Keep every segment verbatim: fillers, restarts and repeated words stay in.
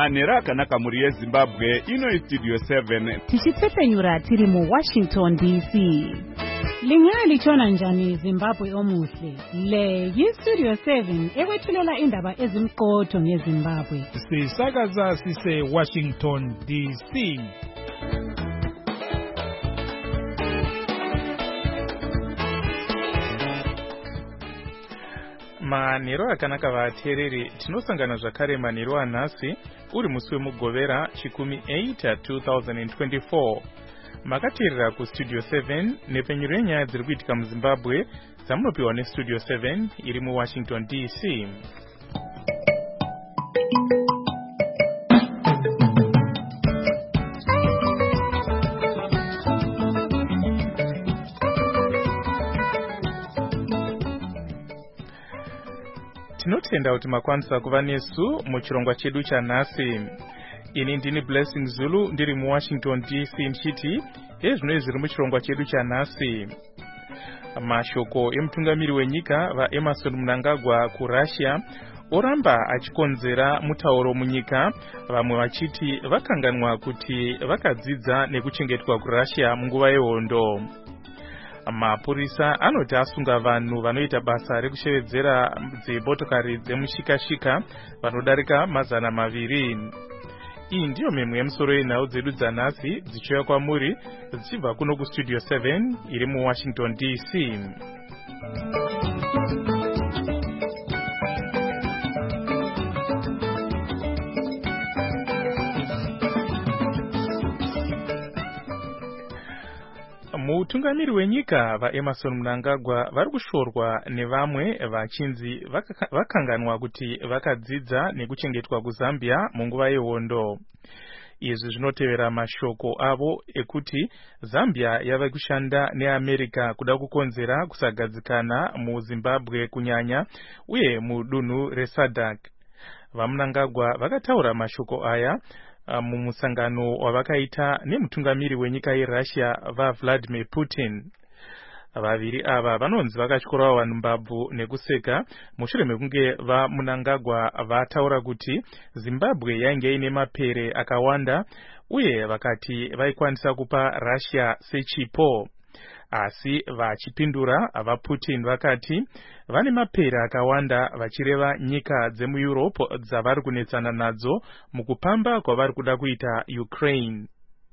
Manera Kanaka muri Zimbabwe ino Studio seven. Tichitsepenyura tiri mu Washington D C. Lingali chona njani Zimbabwe omuhle. Le yi Studio seven ekwethulela indaba ezimqotho ngeZimbabwe. Sisakaza sise Washington D C. Manero akanaka vatereri tinosangana zvakare manero anhasi uri musi wemugovera chikumi eight two thousand twenty-four. Makateerera kustudio seven nepfenyuro yenyaya dziri kuitika muZimbabwe dzamunopiwa nestudio seven iri muWashington D C. Tinotenda kuti makwanisa kuva nesu muchirongwa chedu chanhasi. Ini ndini Blessing Zulu ndiri muWashington D C nchiti ezvino zviri muchirongwa chedu chanhasi. Mashoko emutungamiri wenyika vaEmerson Mnangagwa kuRussia oramba achikonzera mutauro munyika, vamwe vachiti vakanganwa kuti vakadzidza nekuchengetwa kuRussia munguva yehondo. Mapurisa anoti asunga vanhu vanoita basa rekushevedzera dzimotokari dzemushikashika vanodarika mazana maviri. Iyi ndiyo mimwe yemusoro yenhau dzedu dzanhasi dzichiuya kwamuri dzichibva kuno kustudio seven iri muWashington D C. Mutungamiri wenyika vaEmerson Mnangagwa vari kushorwa nevamwe vachinzi vakanganwa kuti vakadzidza nekuchengetwa kuZambia munguva yehondo. Izvi zvinotevera mashoko avo ekuti Zambia yava kushanda neAmerica kuda kukonzera kusagadzikana muZimbabwe kunyanya uye mudunhu reSADC. VaMnangagwa vakataura mashoko aya mumusangano wavakaita nemutungamiri wenyika yeRussia vaVladimir Putin. Vaviri ava vanonzi vakatyorawo vanhu mbabvu nekuseka mushure mekunge vaMnangagwa vataura kuti Zimbabwe yainge ine mapere akawanda uye vakati vaikwanisa kupa Russia sechipo. Asi vachipindura vaPutin vakati vane mapere akawanda vachireva nyika dzemuEurope dzavari kunetsana nadzo mukupamba kwavari kuda kuita Ukraine.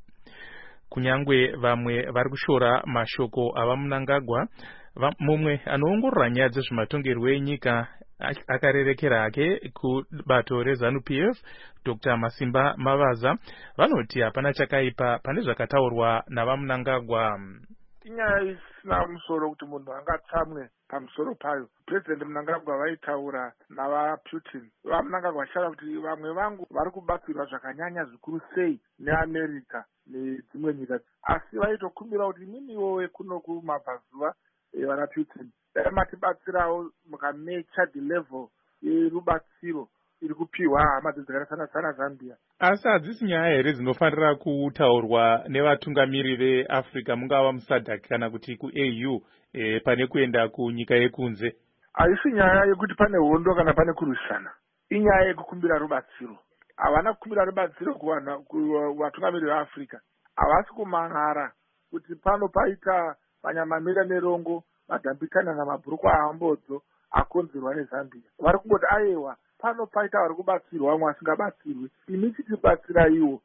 Kunyangwe vamwe vari kushora mashoko avaMnangagwa, mumwe anoongorora nyaya dzezvematongerwo enyika akarerekera hake kubato reZANU-P F Doctor Masimba Mavaza vanoti hapana chakaipa pane zvakataurwa navaMnangagwa. Inyaya isina musoro kuti munhu angatsamwe pamusoro payo. President Mnangagwa vaitaura navaPutin. VaMnangagwa vachitaura kuti vamwe vangu vari kubatsirwa zvakanyanya zvikuru sei neAmerica nedzimwe nyika, asi vaitokumbira kuti mimiwo kuno kumabvazuva vanaPutin dai matibatsirawo mukamecha the level yerubatsiro iri kupiwa hama dzakafanana Zambia. Asi hadzisi nyaya here dzinofanira kutaurwa nevatungamiri veAfrica mungava muSADC kana kuti kuA U e, pane kuenda kunyika yekunze? Haisi nyaya yekuti pane hondo kana pane kurwisana, inyaya yekukumbira rubatsiro. Havana kukumbira rubatsiro kuvatungamiri veAfrica, havasi kumangara kuti pano paita manyamamira nerongo madhambikana namabhuruku aambodzo akonzerwa neZambia. Vari kungoti aiwa pano paita vari kubatsirwa vamwe vasingabatsirwi, imi chitibatsira iwo.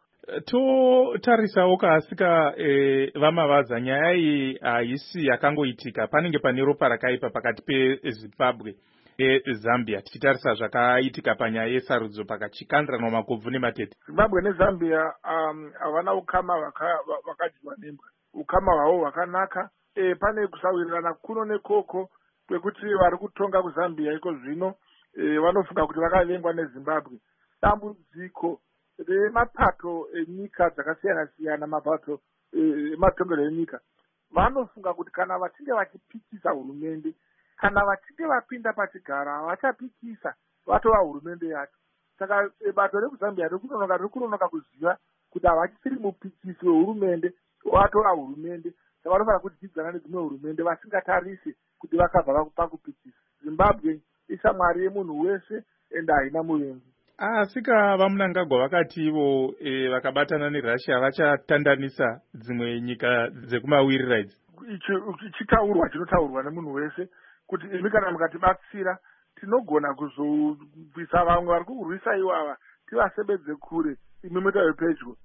Totarisawo kaasika e, vaMavaza, nyaya iyi haisi yakangoitika, panenge pane ropa rakaipa pakati peZimbabwe neZambia tichitarisa zvakaitika panyaya yesarudzo pakachikandiranwa makobvu nematete. Zimbabwe neZambia havana um, ukama vakadyiwa nembwa, ukama hwavo hwakanaka. E, pane kusawirirana kuno nekoko kwekuti vari kutonga kuZambia iko zvino e, vanofunga kuti vakavengwa neZimbabwe. Dambudziko remapato enyika dzakasiyana siyana, mapato ematongero enyika, vanofunga kuti kana vachinge vachipikisa hurumende, kana vachinge vapinda pachigara vachapikisa vatova hurumende yacho. Saka bato rekuZambia rikunonoka rikunonoka kuziva kuti havachisiri mupikisi wehurumende, vatova hurumende. Saka vanofanira kudzidzana nedzimwe hurumende vasingatarisi kuti vakabva pakupikisa. Zimbabwe ishamwari yemunhu wese ende haina muvengi. asika vamunangagwa vakati ivo e, vakabatana neRussia vachatandanisa dzimwe nyika dzekumawirira idzi. Ichitaurwa chinotaurwa nemunhu wese kuti imi kana mukatibatsira tinogona kuzobvisa vamwe vari kurwisa ivava tivasebedze kure imi mutawe pedyo.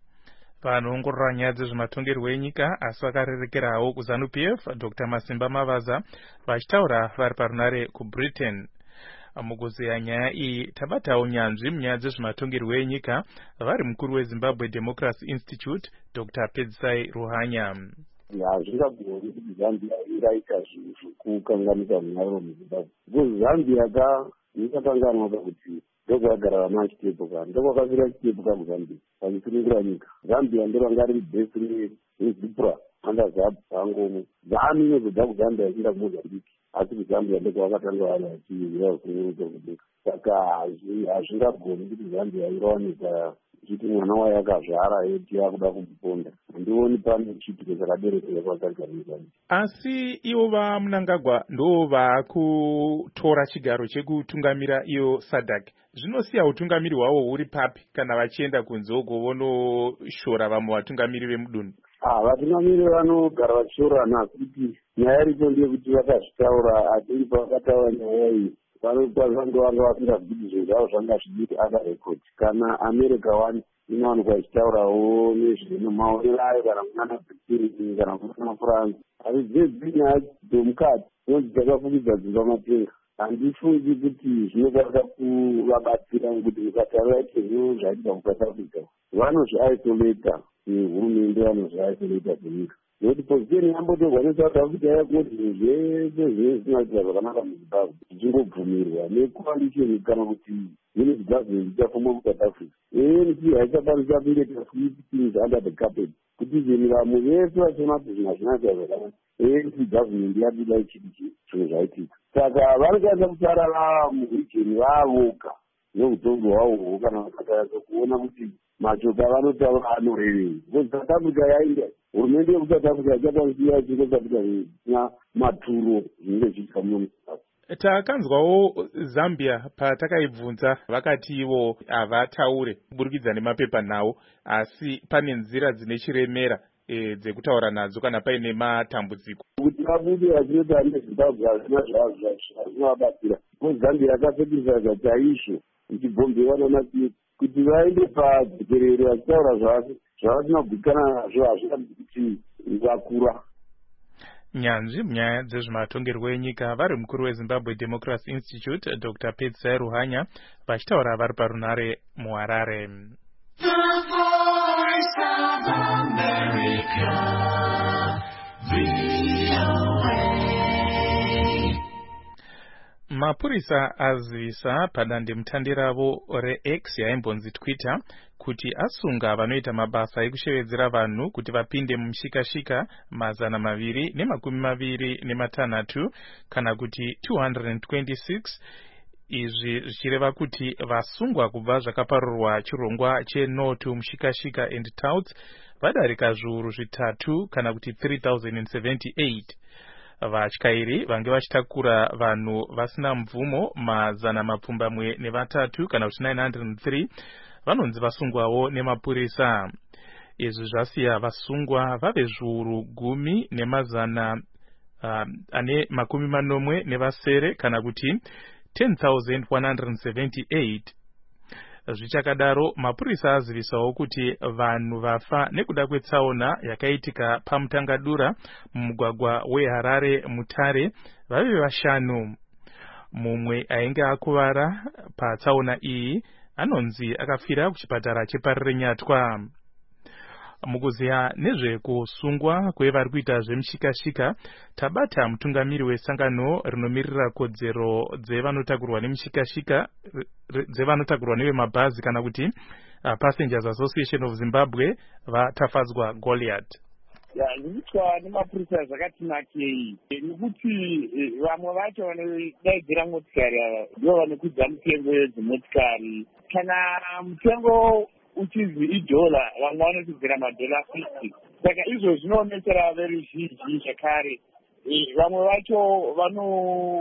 Vanoongorora nyaya dzezvematongerwo enyika asi vakarerekerawo kuZANU P F Dr Masimba Mavaza vachitaura vari parunare kuBritain. Mukuzeya nyaya iyi tabatawo nyanzvi munyaya dzezvematongerwo enyika vari mukuru weZimbabwe Democracy Institute Dr Pedzisai Ruhanya. Hazvingagoni kuti Zambia ingaita zvinhu zvekukanganisa munaro muZimbabwe. Because Zambia ka yakakanganwa kuti ndokwagara vana vachitepuka ndokwakavira chitepuka muZambia pachisunungura nyika. Zambia ndoranga riri bhesi rezipra anda zabhangomo zami inozodza kuZambia ichienda kuMozambique asi kuZambia ndokwakatanga vari vachiwira kunyurudzo kudika. Saka hazvingagoni kuti Zambia ingawanika kuti mwana wayo akazvara eti yakuda kumuponda. Handioni pane chiitiko chakaberekera kwakaita muZambia. Asi ivo vamunangagwa ndo vakutora chigaro chekutungamira iyo SADC. Zvinosiya utungamiri hwavo huri papi kana vachienda kunze uko vonoshora vamwe vatungamiri vemudunhu? Ah, vatungamiri vanogara vachishorana kuti nyaya iripo ndeyekuti vakazvitaura atiri pavakataura nyaya iyi vanopazvange vanga vapinda kuti zvinhu zvavo zvanga zvidiki ada rekodi. Kana America one inowanikwa ichitaurawo nezvino maonero ayo kana kunana Britain kana kunana France. Asi dzedzi nyaya dzomukati dzinonzi dzakafukidza dzimba matenga. Handifungi kuti zvinokwanisa kuvabatsira ngekuti mukatarira izvozvo zvaitika kuSouth Africa vanozviisolata hurumende vanozviisolata kunyika nekuti pozisheni yambotorwa neSouth Africa yakoti zvese zvezvinoitika zvakanaka muZimbabwe zvichingobvumirwa necoalition kana kuti unity government ichafoma kuSouth Africa. A N C haichakwanisa kuita sweep things under the carpet kuti zvinhu vamwe vese vachiona kuti zvinhu hazvinaita zvakanaka. A N C government yabuda ichiti zvinhu zvaitika. Saka vanokwanisa kusarara murijeni vavoka neutongo hwavo kana vakatanyatso kuona kuti mashoko avanotaura anorevei. Because South Africa yainda hurumende yekuSouth Africa yachakwanisa chiko Africa zvisina maturo zvinenge zvichiitika muno muZimbabwe. Takanzwawo Zambia patakaibvunza vakati ivo havataure kuburikidza nemapepa nawo asi pane nzira dzine chiremera e, dzekutaura nadzo kana paine matambudziko. Kuti vabude vachinota neZimbabwe hazvina zvazvinovabatsira. Because Zambia yakapfekesa chaizvo ichibvombewa naMapiedza kuti vaende padzikerere vachitaura zvavasinogwikana nazvo hazvina kuti vakura. Nyanzvi munyaya dzezvematongerwo enyika vari mukuru weZimbabwe Democracy Institute Dr Pedzisai Ruhanya vachitaura vari parunare muHarare. Mapurisa azivisa padandemutande ravo reX yaimbonzi Twitter kuti asunga vanoita mabasa ekushevedzera vanhu kuti vapinde mumishikashika mazana maviri nemakumi maviri nematanhatu kana kuti two hundred twenty-six. Izvi zvichireva kuti vasungwa kubva zvakaparurwa chirongwa cheNo to Mushikashika and Touts vadarika zviuru zvitatu kana kuti three thousand seventy-eight. Vatyairi vange vachitakura vanhu vasina mvumo mazana mapfumbamwe nevatatu kana kuti nine hundred three vanonzi vasungwawo nemapurisa. Izvi zvasiya vasungwa vave zviuru gumi nemazana uh, ane makumi manomwe nevasere kana kuti ten thousand one hundred seventy-eight. Zvichakadaro mapurisa azivisawo kuti vanhu vafa nekuda kwetsaona yakaitika pamutangadura mumugwagwa weHarare Mutare vave vashanu. Mumwe ainge akuvara patsaona iyi anonzi akafira kuchipatara cheparire Nyatwa. Mukuziya nezvekusungwa kwevari kuita zvemishikashika tabata mutungamiri wesangano rinomirira kodzero dzevanotakurwa nemishikashika dzevanotakurwa nevemabhazi kana kuti uh, Passengers Association of Zimbabwe vatafadzwa Goliath. Zvinoitwa nemapurisa zvakatinakei nekuti vamwe vacho vanodaidzira motikari ava ndivo vanokwidza mutengo dzimotikari. Kana mutengo uchizi idhola vamwe vanotidzira madhola fifty. Saka izvo zvinoonekera veruzhinji zvakare. Vamwe vacho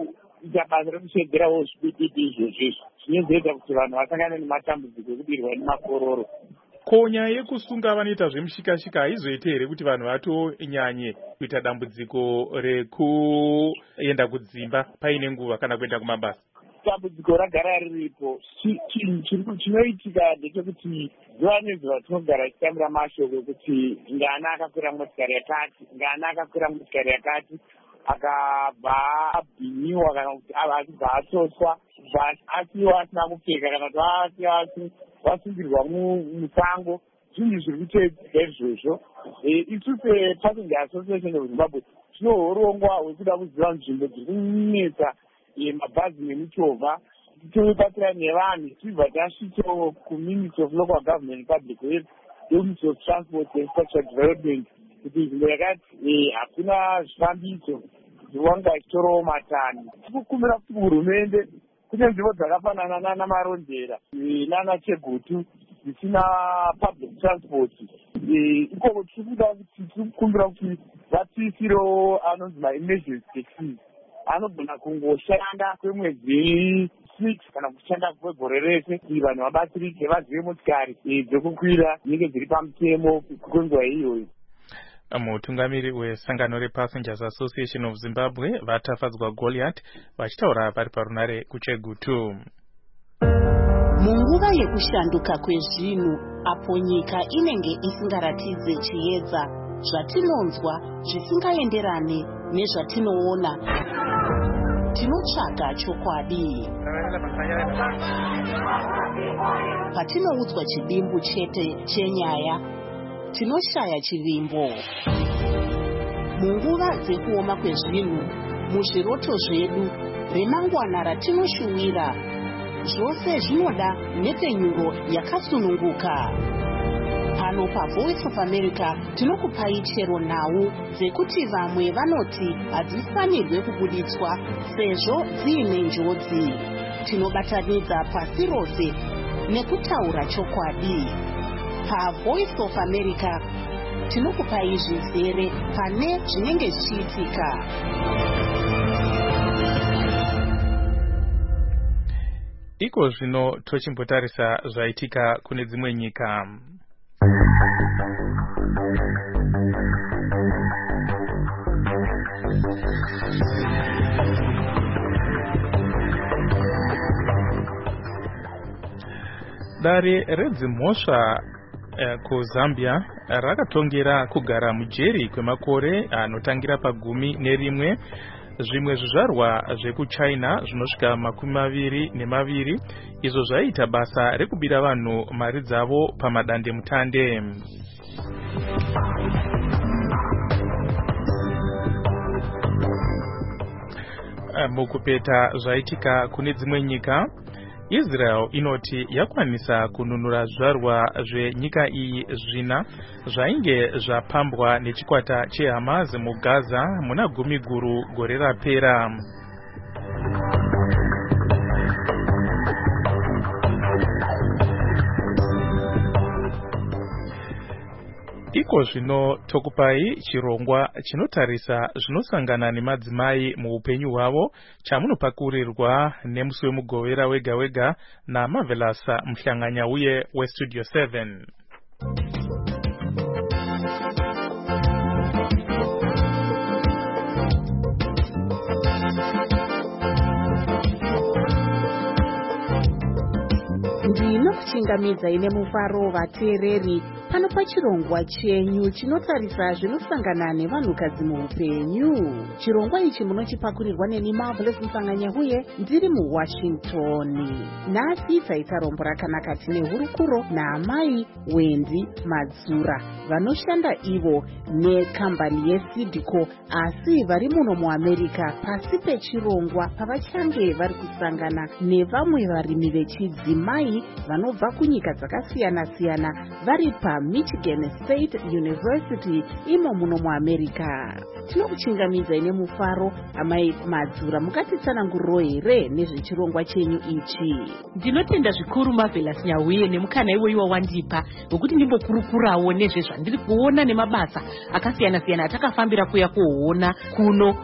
kuita basa rekushedzerawo zvipipiti izvozvo izvo zvinozoita kuti vanhu vasangane nematambudziko ekudirwa nemakororo. Ko nyaya yekusunga vanoita zvemushikashika haizoite here kuti vanhu vatonyanye kuita dambudziko rekuenda kudzimba paine nguva kana kuenda kumabasa? Dambudziko ragara riripo. Chinoitika ndechekuti zuva nezuva tinogara tichitambira mashoko kuti ngana akakwira motikari yakati, ngana akakwira motikari yakati, akabva abhiniwa kana kuti achibva atoswa, asiwa asina kupfeka kana kuti wasungirwa musango. Zvinhu zviri kutoitika izvozvo. Isu sePassenger Association of Zimbabwe tinohorongwa hwekuda kuziva nzvimbo dziri kunetsa mabhazi nemichovha, tichibatsira nevanhu tichibva tasvikawo kuMinistry of Local Government Public Health, Ministry of Transport and Infrastructure Development, kuti nzvimbo yakati hakuna zvifambiso zviwanga zvitorawo matani. Tikukumbira kuti hurumende kune nzvimbo dzakafanana namarondera nanachegutu zvisina public transport, ikoko tirikuda kuti tirikukumbira kuti vatiisirewo anonzi ma-emergency taxis anogona kungoshanda kwemwedzi six kana kushanda kwegore rese kuti vanhu vabatsirike vazive motikari dzekukwira dzinenge dziri pamutemo kwenguva iyoyo. Mutungamiri wesangano rePassengers Association of Zimbabwe vatafadzwa Goliath vachitaura pari parunare kuChegutu. Munguva yekushanduka kwezvinhu apo nyika inenge isingaratidze chiedza, zvatinonzwa zvisingaenderane nezvatinoona, tinotsvaga chokwadi. Patinoudzwa chidimbu chete chenyaya, tinoshaya chivimbo. Munguva dzekuoma kwezvinhu, muzviroto zvedu remangwana ratinoshuwira, zvose zvinoda nepenyuro yakasununguka. Pano paVoice of America tinokupai chero nhau dzekuti vamwe vanoti hadzifanirwe kubuditswa sezvo dziine njodzi. Tinobatanidza pasi rose nekutaura chokwadi. PaVoice of America tinokupai zvizere pane zvinenge zvichiitika. Iko zvino tochimbotarisa zvaitika kune dzimwe nyika. Dare redzimhosva eh, kuZambia rakatongera kugara mujeri kwemakore anotangira pagumi nerimwe zvimwe zvizvarwa zvekuChina zvinosvika makumi maviri nemaviri izvo zvaita basa rekubira vanhu mari dzavo pamadande mutande. Mukupeta zvaitika kune dzimwe nyika, Israel inoti yakwanisa kununura zvizvarwa zvenyika iyi zvina zvainge zvapambwa nechikwata cheHamas muGaza muna gumi guru gore rapera. Iko zvino tokupai chirongwa chinotarisa zvinosangana nemadzimai muupenyu hwavo chamunopakurirwa nemusi wemugovera wega wega naMarvelous Muhlanganya uye weStudio seven. Ndinokuchingamidza ine mufaro vateereri pano pachirongwa chenyu chinotarisa zvinosangana nevanhukadzi muupenyu. Chirongwa ichi munochipakurirwa neni Marvelous Muhlanganya uye ndiri muWashington. Nhasi taita rombo rakanaka tine hurukuro naamai Wendy Madzura vanoshanda ivo nekambani yeSidco asi vari muno muAmerica pasi pechirongwa pavachange vari kusangana nevamwe varimi vechidzimai vanobva kunyika dzakasiyana siyana vari paMichigan State University imo muno muAmerica. Tinokuchingamidza ine mufaro amai Madzura, mukatitsananguriro here nezvechirongwa chenyu ichi? Ndinotenda zvikuru Marvelous Nyauye nemukana iwoiwa wandipa wekuti ndimbokurukurawo nezvezvandiri kuona nemabasa akasiyana siyana atakafambira kuya kuona kuno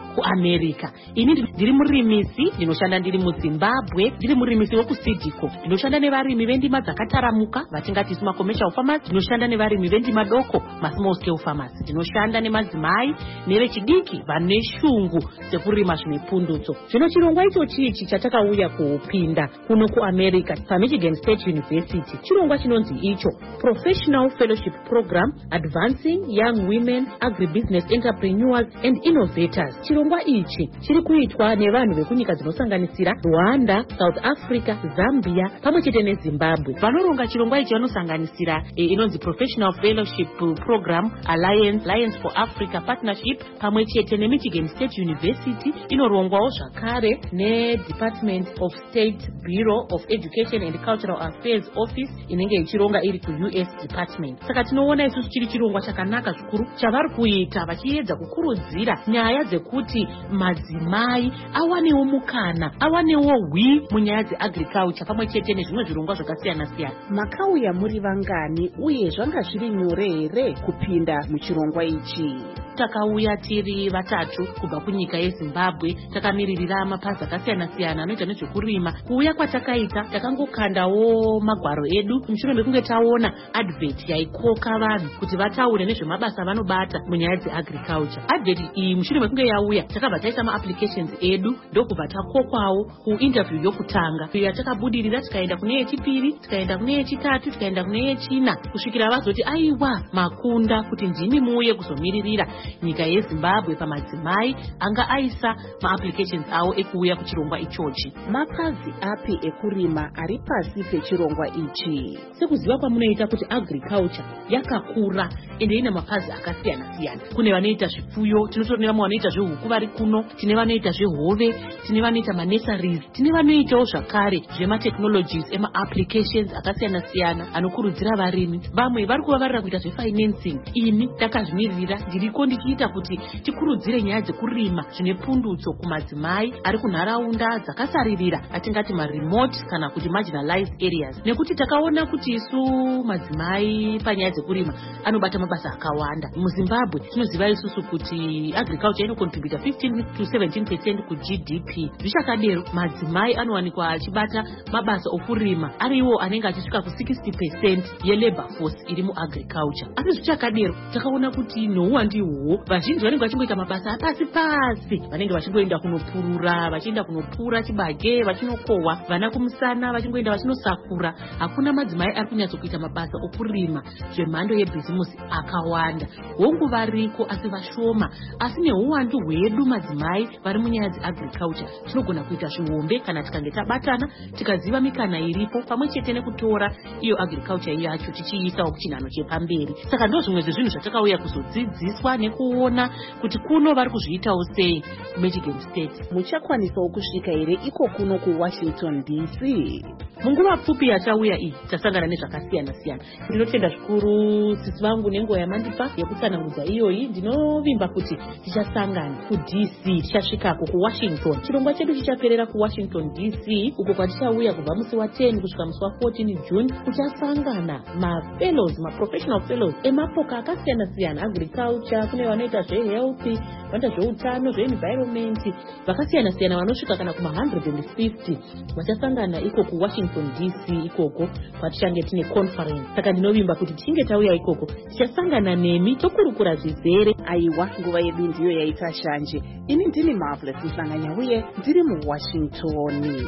kuamerica. Ini ndiri murimisi ndinoshanda ndiri muZimbabwe, ndiri murimisi wekusidiko. Ndinoshanda nevarimi vendima dzakataramuka vatingati sima commercial farmers, ndinoshanda nevarimi vendima doko ma small scale farmers. Ndinoshanda nemadzimai nevechidiki vane shungu dzekurima zvinepundutso. Zvino chirongwa icho chichi chatakauya kupinda kuno kuamerica paMichigan State University. Chirongwa chinonzi icho Professional Fellowship Program Advancing Young Women Agribusiness Entrepreneurs and Innovators. Chirongwa ichi chiri kuitwa nevanhu vekunyika dzinosanganisira Rwanda, South Africa, Zambia pamwe chete neZimbabwe. Vanoronga chirongwa ichi vanosanganisira e, inonzi Professional Fellowship Program Alliance Alliance for Africa Partnership pamwe chete neMichigan State University. Inorongwawo zvakare neDepartment of State Bureau of Education and Cultural Affairs Office inenge ichironga iri ku U S Department. Saka tinoona isusu chiri chirongwa chakanaka zvikuru chavari kuita vachiedza kukurudzira nyaya dzekuti madzimai awanewo mukana, awanewo hwi munyaya dzeagriculture pamwe chete nezvimwe zvirongwa zvakasiyana siyana. Makauya muri vangani uye zvanga zviri nyore here kupinda muchirongwa ichi? Takauya tiri vatatu kubva kunyika yeZimbabwe, takamiririra mapazi akasiyana siyana anoita nezvekurima. Kuuya kwatakaita takangokandawo magwaro edu mushure mekunge taona advert yaikoka vanhu kuti vataure nezvemabasa vanobata munyaya dzeagriculture. Advert iyi mushure mekunge yauya takabva taita maapplications edu ndokubva takokwawo kuinterview yokutanga yatakabudirira, tikaenda kune yechipiri, tikaenda kune yechitatu, tikaenda kune yechina kusvikira vazoti aiwa makunda kuti ndimi muuye kuzomiririra nyika yeZimbabwe pamadzimai anga aisa maapplications awo ekuuya kuchirongwa ichochi. Mapazi api ekurima ari pasi pechirongwa ichi? Sekuziva kwamunoita kuti agriculture yakakura ende ina mapazi akasiyana siyana. Kune vanoita zvipfuyo, tinotori nevamwe vanoita zvehuku vari kuno, tine vanoita zvehove, tine vanoita manurseries, tine vanoitawo zvakare zvematechnologies ema-applications akasiyana siyana anokurudzira varimi. Vamwe vari kuvavarira kuita zvefinancing. Ini takazvimirira ndiriko ndichiita kuti tikurudzire nyaya dzekurima zvine pundutso kumadzimai ari kunharaunda dzakasaririra atingati maremote kana kuti marginalized areas, nekuti takaona kuti isu madzimai panyaya dzekurima anobata mabasa akawanda. MuZimbabwe tinoziva isusu kuti agriculture inocontributa fifteen to seventeen percent kuG D P. Zvichakadero madzimai anowanikwa achibata mabasa okurima ariwo anenge achisvika ku sixty percent yelabor force iri muagriculture. Asi zvichakadero takaona kuti nouwandiwo vazhinji vanenge vachingoita mabasa apasi pasi, vanenge vachingoenda kunopurura, vachienda kunopura chibage, vachinokohwa vana kumusana, vachingoenda vachinosakura. Hakuna madzimai ari kunyatsokuita mabasa okurima zvemhando yebhizimusi akawanda. Hongu variko asi vashoma, asi neuwandu hwedu madzimai vari munyaya dzeagriculture tinogona kuita zvihombe kana tikange tabatana tikaziva mikana iripo pamwe chete nekutora iyo agriculture yacho tichiisawo kuchinhano chepamberi. Saka ndo zvimwe zvezvinhu zvatakauya kuzodzidziswa nekuona kuti kuno vari kuzviitawo sei kuMichigan State. Muchakwanisawo kusvika here iko kuno kuWashington D C? Munguva pfupi yachauya iyi tasangana nezvakasiyana siyana. Ndinotenda zvikuru sisi vangu nenguva yamandipa yekutsanangudza iyoyi. Ndinovimba kuti tichasangana kuD C, tichasvikako kuWashington. Chirongwa chedu chichaperera kuWashington D C uko kwatichauya kubva musi wa ten kusvika musi wa fourteen June kuchasangana mafellows, maprofessional fellows emapoka akasiyana siyana, agriculture, kune vanoita zvehealth, vanoita zveutano, zveenvironment, vakasiyana siyana vanosvika kana kuma one hundred fifty vachasangana iko kuWashington D C ikoko kwatichange tine conference. Saka ndinovimba kuti tichinge tauya ikoko tichasangana nemi tokurukura zvizere. Aiwa, nguva yedu ndiyo yaita shanje. Ini ndini Marvelous Mhlanganya uye ndiri muWashington.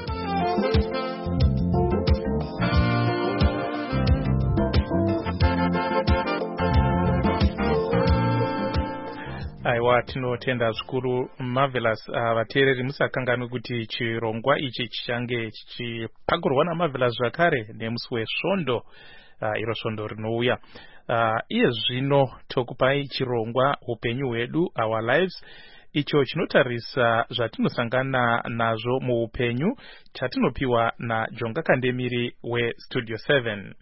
Aiwa, tinotenda zvikuru Marvelous. Uh, vateereri musakanganwe kuti chirongwa ichi chichange chichipakurwa naMarvelous zvakare nemusi wesvondo, uh, iro svondo rinouya. Uh, iye zvino tokupai chirongwa upenyu hwedu, our lives, icho chinotarisa zvatinosangana nazvo muupenyu, chatinopiwa naJonga Kandemiri weStudio seven.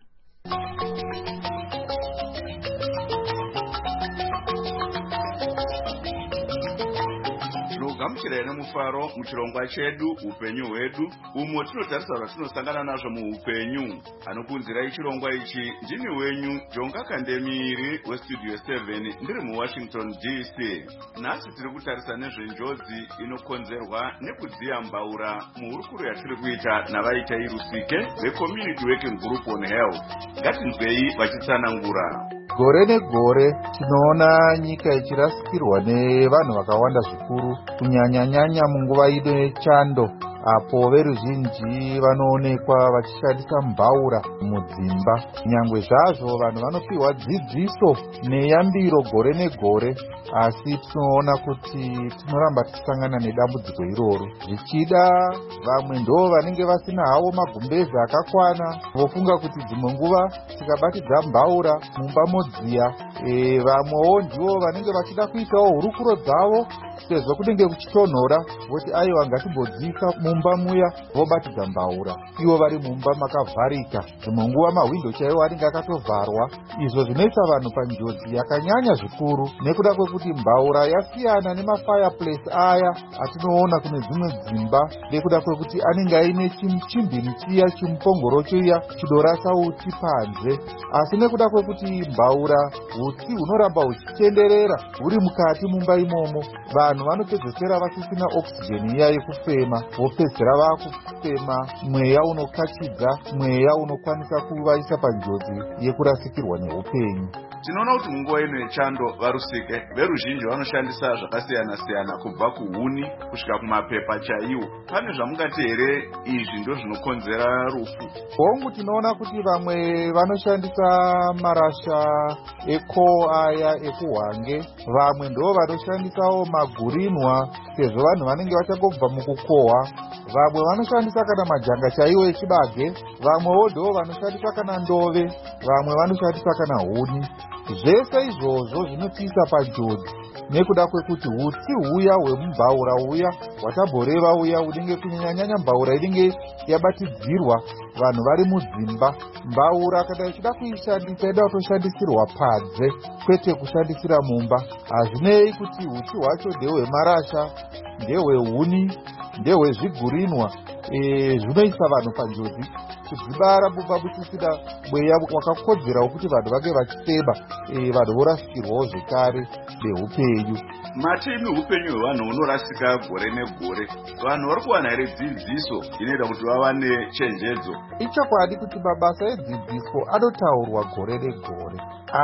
Tinogamuchira nemufaro muchirongwa chedu upenyu hwedu umo tinotarisa zvatinosangana nazvo muupenyu. Anokunzirai chirongwa ichi ndini wenyu Jonga Kandemiri westudio seven ndiri muWashington D C. Nhasi tiri kutarisa nezvenjodzi inokonzerwa nekudziya mbaura muhurukuro yatiri kuita navaita irusike veCommunity Working Group on Health. Ngatinzwei vachitsanangura. Gore negore tinoona nyika ichirasikirwa nevanhu vakawanda zvikuru, kunyanya-nyanya munguva ino yechando, apo veruzhinji vanoonekwa vachishandisa mbaura mudzimba. Nyangwe zvazvo vanhu vanopiwa dzidziso neyambiro gore negore, asi tinoona kuti tinoramba tichisangana nedambudziko iroro. Zvichida vamwe ndo vanenge vasina havo magumbezi akakwana, vofunga kuti dzimwe nguva tikabatidza mbaura mumba modziya. E, vamwewo ndivo vanenge vachida kuitawo hurukuro dzavo sezvo kunenge kuchitonhora, voti aiwa ngatimbodzika mumba muya vobatidza mbaura ivo vari mumba makavharika, dzimwe nguva mahwindo chaiwo anenge akatovharwa. Izvo zvinoisa vanhu panjodzi yakanyanya zvikuru nekuda kwekuti mbaura yasiyana nemafireplace aya atinoona kune dzimwe dzimba, nekuda kwekuti anenge aine chimbini chiya chimupongoro chiya chidorasa uchi panze. Asi nekuda kwekuti mbaura utsi hunoramba huchitenderera huri mukati mumba imomo, vanhu vanopedzesera vasisina oxygen iya yekufema, vopedzera vakufema mweya unokachidza, mweya unokwanisa kuvaisa panjodzi yekurasikirwa neupenyu. Tinoona kuti munguva ino yechando varusike veruzhinji vanoshandisa zvakasiyana-siyana kubva kuhuni kusvika kumapepa chaiwo. Pane zvamungati here izvi ndo zvinokonzera rufu? Hongu tinoona kuti vamwe vanoshandisa marasha eko aya ekuhwange, vamwe ndo vanoshandisawo magurinwa sezvo vanhu vanenge vachangobva mukukohwa, vamwe vanoshandisa kana majanga chaiwo echibage, vamwewo ndo vanoshandisa kana ndove, vamwe vanoshandisa kana huni. Zvese izvozvo zvinotiisa panjodzi nekuda kwekuti hutsi huya hwemumbaura uya hwatamboreva uya unenge kunyanya-nyanya mbaura inenge yabatidzirwa vanhu vari mudzimba. Mbaura kana ichida kuishandisa ida kutoshandisirwa padze kwete kushandisira mumba. Hazvinei kuti hutsi hwacho ndehwemarasha, ndehwehuni, ndehwezvigurinwa, e, zvinoisa vanhu panjodzi. Kudzibara mumba muchisina mweya wakakodzera wekuti vanhu vange vachifema, e, vanhu vorasikirwawo zvekare neupenyu. Matimi upenyu hwevanhu hunorasika gore negore. Vanhu vari kuwana here dzidziso inoita kuti vawane chenjedzo? Ichokwadi kuti mabasa edzidziso anotaurwa gore negore,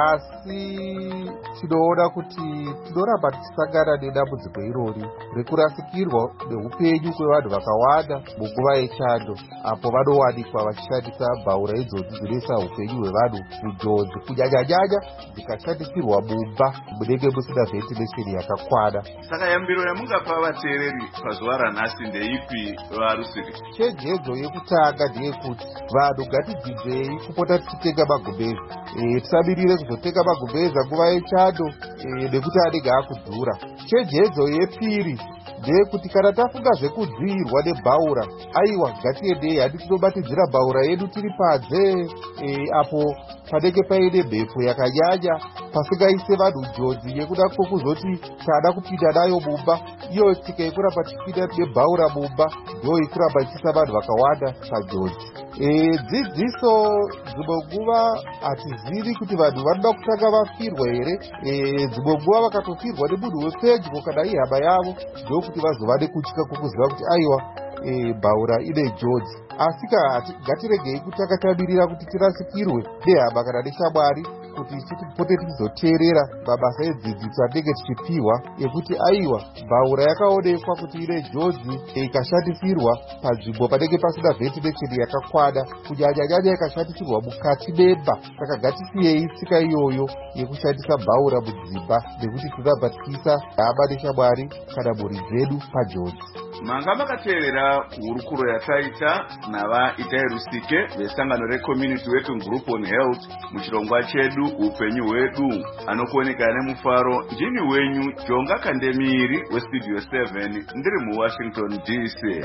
asi tinoona kuti tinoramba tichisangana nedambudziko irori rekurasikirwa neupenyu kwevanhu vakawanda munguva yechando, apo vanowanikwa vachishandisa mbaura idzodzi dzinoisa upenyu hwevanhu kunjodzi, kunyanya-nyanya dzikashandisirwa mumba munenge musina ventilation yakakwana. Saka yambiro yamungapa vateereri pazuva ranhasi ndeipi varusike? Chenjedzo yekutanga ndeyekuti vanhu ngatidzidzei kupota tichitenga magumbezi. E, tisamirire kuzotenga magumbezi nguva yechando e, nekuti anenge akudhura. Chenjedzo yepiri ndeyekuti kana tafunga zvekudziirwa nebhaura, aiwa ngatiendei handi tinobatidzira bhaura yedu tiri padze, e, apo panenge paine mhepo yakanyanya pasingaise vanhu njodzi yekuda kwekuzoti tada kupinda nayo mumba. Iyo tsika yekuramba tichipinda nebhaura mumba ndo ikuramba ichiisa vanhu vakawanda panjodzi. E, dzidziso dzimwe nguva hatizivi kuti vanhu vanoda kutanga vafirwa here. E, dzimwe nguva vakatofirwa nemunhu wepedyo kana ihama yavo ndokuti vazova nekutya kwokuziva kuti aiwa e, bhaura ine njodzi. Asi ngatiregei kutanga tamirira kuti tirasikirwe nehama kana neshamwari kuti tipote tichizoteerera mabasa edzidziso anenge tichipiwa ekuti aiwa bhaura yakaonekwa kuti ine njodzi ikashandisirwa panzvimbo panenge pasina ventilation yakakwana, kunyanya-nyanya ikashandisirwa mukati memba. Saka ngatisiyei tsika iyoyo yekushandisa bhaura mudzimba nekuti tinobva tichiisa hama neshamwari kana mhuri dzedu panjodzi. Manga makateerera hurukuro yataita navaita irusike vesangano reCommunity Working Group on Health muchirongwa chedu upenyu hwedu. Anokuoneka nemufaro ndini wenyu Jonga Kandemiri westudio seven ndiri muWashington D C.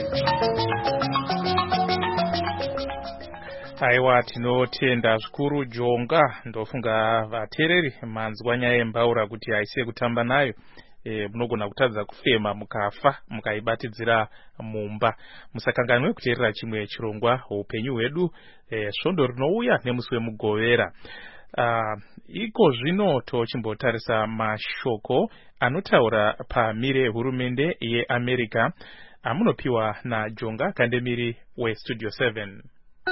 Aiwa, tinotenda zvikuru Jonga. Ndofunga vateereri manzwa nyaya yembaura kuti haisi kutamba nayo. e, munogona kutadza kufema mukafa mukaibatidzira mumba. Musakanganwe kuteerera chimwe chirongwa upenyu hwedu e, svondo rinouya nemusi wemugovera. Uh, iko zvino tochimbotarisa mashoko anotaura pamire hurumende yeAmerica amunopiwa naJonga Kandemiri weStudio seven.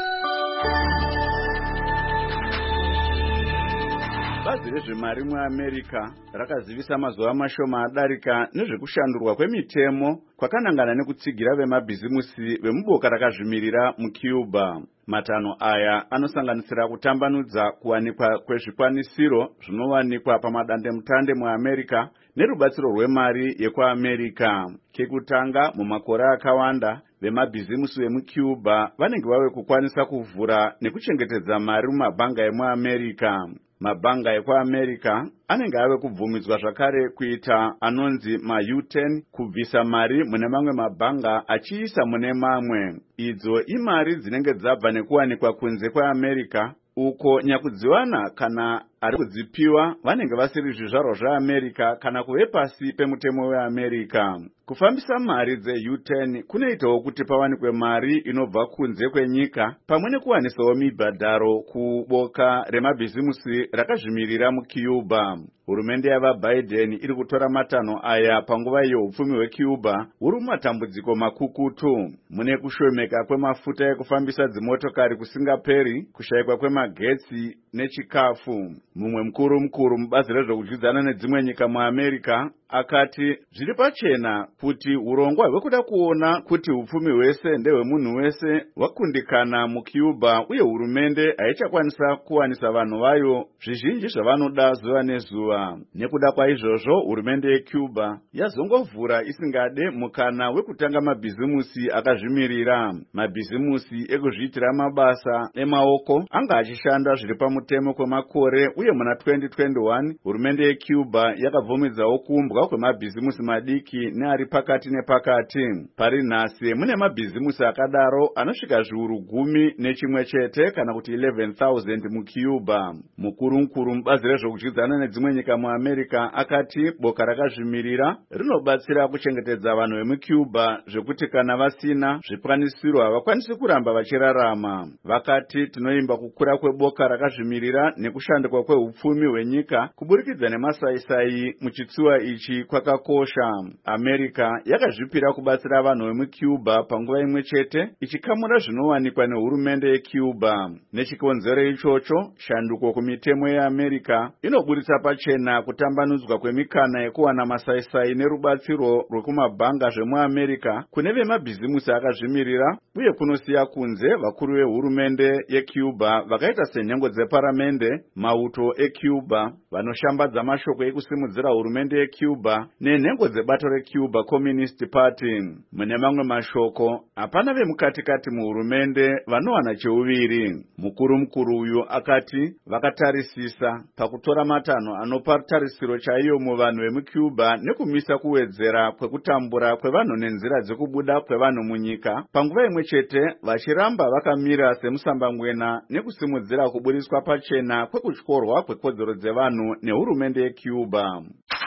Bazi rezvemari muAmerica rakazivisa mazuva mashoma adarika nezvekushandurwa kwemitemo kwakanangana nekutsigira vemabhizimusi vemuboka rakazvimirira muCuba. Matano aya anosanganisira kutambanudza kuwanikwa kwezvikwanisiro zvinowanikwa pamadandemutande muAmerica nerubatsiro rwemari yekuAmerica. Kekutanga, mumakore akawanda vemabhizimusi vemuCuba vanenge vave kukwanisa kuvhura nekuchengetedza mari mumabhanga emuAmerica. Mabhanga ekuAmerica anenge ave kubvumidzwa zvakare kuita anonzi ma-U ten kubvisa mari mune mamwe mabhanga achiisa mune mamwe. Idzo imari dzinenge dzabva nekuwanikwa kunze kweAmerica, uko nyakudziwana kana ari kudzipiwa vanenge vasiri zvizvarwa zveAmerica kana kuve pasi pemutemo weAmerica. Kufambisa mari dze-U ten kunoitawo kuti pawanikwe mari inobva kunze kwenyika pamwe nekuwanisawo mibhadharo kuboka remabhizimusi rakazvimirira muCuba. Hurumende yavaBiden iri kutora matanho aya panguva iyo upfumi hweCuba huri mumatambudziko makukutu. Mune kushomeka kwemafuta ekufambisa dzimotokari kusingaperi, kushayikwa kwemagetsi nechikafu. Mumwe mukuru mukuru mubazi rezvekudyidzana nedzimwe nyika muAmerica akati zviri pachena kuti urongwa hwekuda kuona kuti upfumi hwese ndehwemunhu wese hwakundikana muCuba uye hurumende haichakwanisa kuwanisa vanhu vayo zvizhinji zvavanoda zuva nezuva. Nekuda kwaizvozvo, hurumende yeCuba yazongovhura isingade mukana wekutanga mabhizimusi akazvimirira. Mabhizimusi ekuzviitira mabasa emaoko anga achishanda zviri pamutemo kwemakore uye muna twenty twenty-one hurumende yeCuba yakabvumidzawo kuumbwa kwemabhizimusi madiki neari pakati nepakati. Pari nhasi mune mabhizimusi akadaro anosvika zviuru gumi nechimwe chete kana kuti eleven thousand muCuba. Mukuru mukuru mubazi rezvekudyidzana nedzimwe nyika muAmerica akati boka rakazvimirira rinobatsira kuchengetedza vanhu vemuCuba zvekuti kana vasina zvikwanisiro havakwanisi kuramba vachirarama. Vakati tinoimba kukura kweboka rakazvimirira nekushanduka kweupfumi hwenyika kuburikidza nemasaisai muchitsuwa ichi kwakakosha. America yakazvipira kubatsira vanhu vemuCuba panguva imwe chete ichikamura zvinowanikwa nehurumende yeCuba. Nechikonzero ichocho, shanduko kumitemo yeAmerica inobudisa pachena kutambanudzwa kwemikana yekuwana masaisai nerubatsiro rwekumabhanga zvemuAmerica kune vemabhizimusi akazvimirira uye kunosiya kunze vakuru vehurumende yeCuba vakaita senhengo dzeparamende, mauto eCuba, vanoshambadza mashoko ekusimudzira hurumende yeCuba nenhengo dzebato reCuba Communist Party. Mune mamwe mashoko, hapana vemukatikati muhurumende vanowana cheuviri. Mukuru mukuru uyu akati vakatarisisa pakutora matanho anopa tarisiro chaiyo muvanhu vemuCuba nekumisa kuwedzera kwekutambura kwevanhu nenzira dzekubuda kwevanhu munyika, panguva imwe chete vachiramba vakamira semusambangwena nekusimudzira kubudiswa pachena kwekutyorwa kwekodzero dzevanhu nehurumende yeCuba.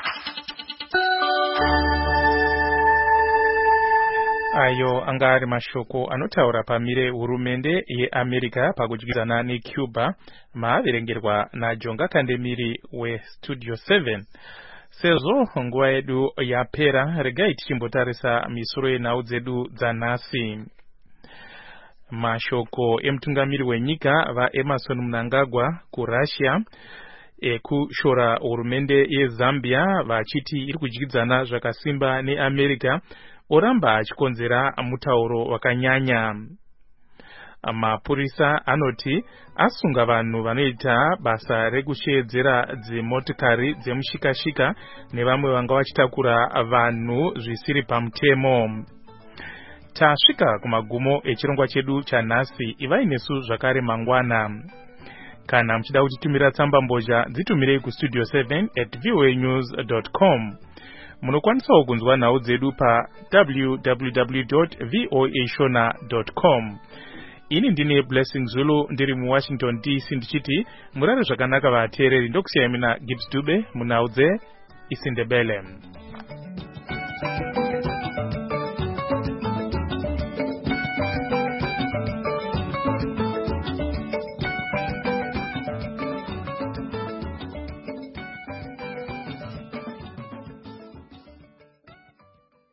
Ayo anga ari mashoko anotaura pamire hurumende yeAmerica pakudyidzana neCuba, maaverengerwa naJonga Kandemiri weStudio seven. Sezvo nguva yedu yapera, regai tichimbotarisa misoro yenhau dzedu dzanhasi. Mashoko emutungamiri wenyika vaEmerson Mnangagwa kuRussia ekushora hurumende yeZambia vachiti iri kudyidzana zvakasimba neAmerica oramba achikonzera mutauro wakanyanya. Mapurisa anoti asunga vanhu vanoita basa rekushedzera dzimotikari dzemushikashika nevamwe vanga vachitakura vanhu zvisiri pamutemo. Tasvika kumagumo echirongwa chedu chanhasi. Ivai nesu zvakare mangwana. Kana muchida kutitumira tsamba mbozha dzitumirei kustudio seven at voanews dot com. Munokwanisawo kunzwa nhau dzedu pa w w w dot voa shona dot com. Ini ndine Blessing Zulu ndiri mu Washington D C ndichiti murare zvakanaka vateereri, ndokusiyai mina Gibbs Dube munhau dze isiNdebele.